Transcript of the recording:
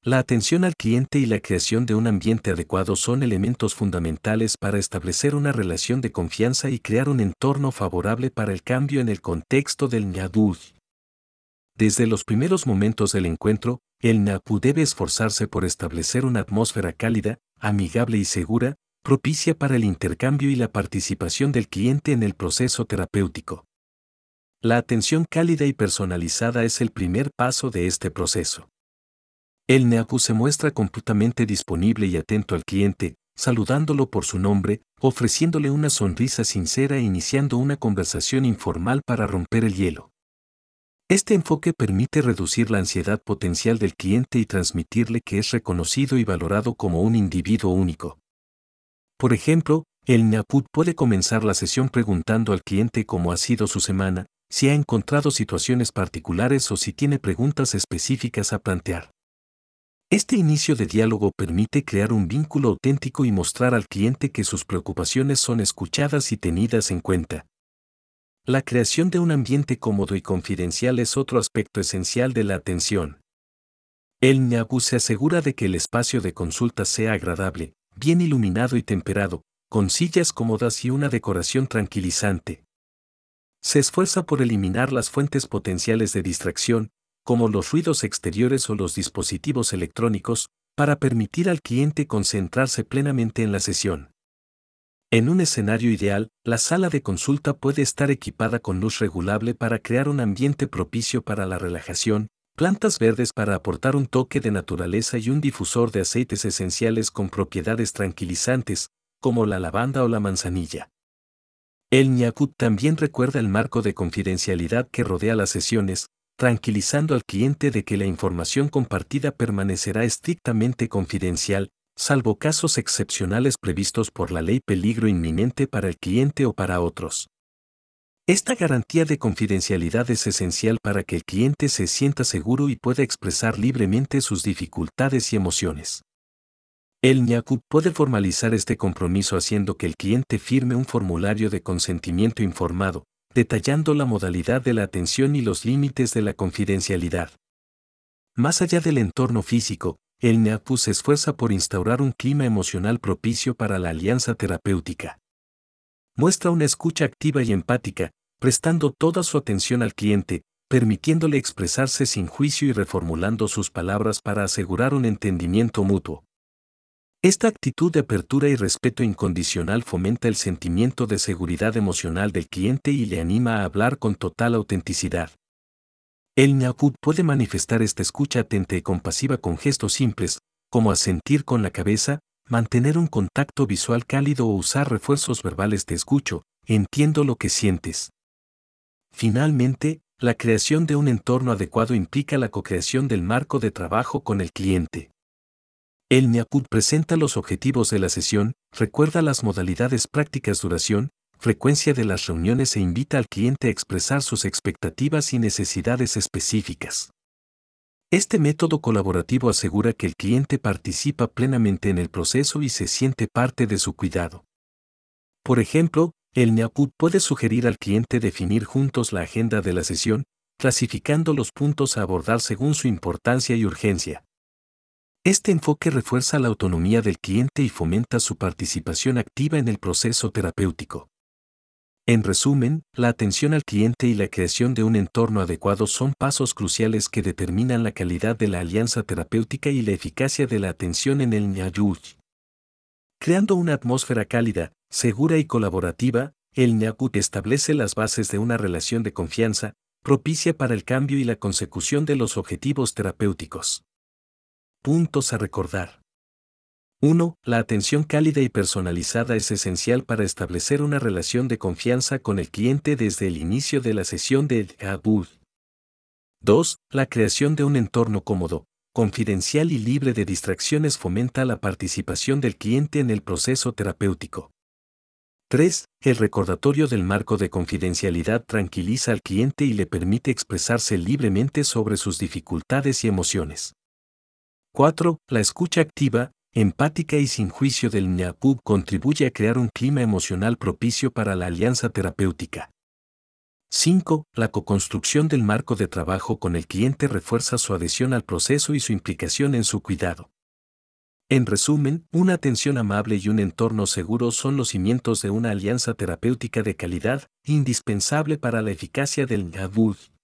La atención al cliente y la creación de un ambiente adecuado son elementos fundamentales para establecer una relación de confianza y crear un entorno favorable para el cambio en el contexto del NAPU. Desde los primeros momentos del encuentro, el NAPU debe esforzarse por establecer una atmósfera cálida, amigable y segura, propicia para el intercambio y la participación del cliente en el proceso terapéutico. La atención cálida y personalizada es el primer paso de este proceso. El NAPU se muestra completamente disponible y atento al cliente, saludándolo por su nombre, ofreciéndole una sonrisa sincera e iniciando una conversación informal para romper el hielo. Este enfoque permite reducir la ansiedad potencial del cliente y transmitirle que es reconocido y valorado como un individuo único. Por ejemplo, el NAPU puede comenzar la sesión preguntando al cliente cómo ha sido su semana, si ha encontrado situaciones particulares o si tiene preguntas específicas a plantear. Este inicio de diálogo permite crear un vínculo auténtico y mostrar al cliente que sus preocupaciones son escuchadas y tenidas en cuenta. La creación de un ambiente cómodo y confidencial es otro aspecto esencial de la atención. El NAPU se asegura de que el espacio de consulta sea agradable, bien iluminado y temperado, con sillas cómodas y una decoración tranquilizante. Se esfuerza por eliminar las fuentes potenciales de distracción, como los ruidos exteriores o los dispositivos electrónicos, para permitir al cliente concentrarse plenamente en la sesión. En un escenario ideal, la sala de consulta puede estar equipada con luz regulable para crear un ambiente propicio para la relajación, plantas verdes para aportar un toque de naturaleza y un difusor de aceites esenciales con propiedades tranquilizantes, como la lavanda o la manzanilla. El NAPU también recuerda el marco de confidencialidad que rodea las sesiones, tranquilizando al cliente de que la información compartida permanecerá estrictamente confidencial, salvo casos excepcionales previstos por la ley peligro inminente para el cliente o para otros. Esta garantía de confidencialidad es esencial para que el cliente se sienta seguro y pueda expresar libremente sus dificultades y emociones. El NAPU puede formalizar este compromiso haciendo que el cliente firme un formulario de consentimiento informado, detallando la modalidad de la atención y los límites de la confidencialidad. Más allá del entorno físico, el NAPU se esfuerza por instaurar un clima emocional propicio para la alianza terapéutica. Muestra una escucha activa y empática, prestando toda su atención al cliente, permitiéndole expresarse sin juicio y reformulando sus palabras para asegurar un entendimiento mutuo. Esta actitud de apertura y respeto incondicional fomenta el sentimiento de seguridad emocional del cliente y le anima a hablar con total autenticidad. El NAPU puede manifestar esta escucha atenta y compasiva con gestos simples, como asentir con la cabeza, mantener un contacto visual cálido o usar refuerzos verbales de escucho, entiendo lo que sientes. Finalmente, la creación de un entorno adecuado implica la co-creación del marco de trabajo con el cliente. El NAPU presenta los objetivos de la sesión, recuerda las modalidades prácticas duración, frecuencia de las reuniones e invita al cliente a expresar sus expectativas y necesidades específicas. Este método colaborativo asegura que el cliente participa plenamente en el proceso y se siente parte de su cuidado. Por ejemplo, el NAPU puede sugerir al cliente definir juntos la agenda de la sesión, clasificando los puntos a abordar según su importancia y urgencia. Este enfoque refuerza la autonomía del cliente y fomenta su participación activa en el proceso terapéutico. En resumen, la atención al cliente y la creación de un entorno adecuado son pasos cruciales que determinan la calidad de la alianza terapéutica y la eficacia de la atención en el NAPU. Creando una atmósfera cálida, segura y colaborativa, el NAPU establece las bases de una relación de confianza, propicia para el cambio y la consecución de los objetivos terapéuticos. Puntos a recordar. 1. La atención cálida y personalizada es esencial para establecer una relación de confianza con el cliente desde el inicio de la sesión de NAPU. 2. La creación de un entorno cómodo, confidencial y libre de distracciones fomenta la participación del cliente en el proceso terapéutico. 3. El recordatorio del marco de confidencialidad tranquiliza al cliente y le permite expresarse libremente sobre sus dificultades y emociones. 4. La escucha activa, empática y sin juicio del NAPU contribuye a crear un clima emocional propicio para la alianza terapéutica. 5. La coconstrucción del marco de trabajo con el cliente refuerza su adhesión al proceso y su implicación en su cuidado. En resumen, una atención amable y un entorno seguro son los cimientos de una alianza terapéutica de calidad, indispensable para la eficacia del Nyadud.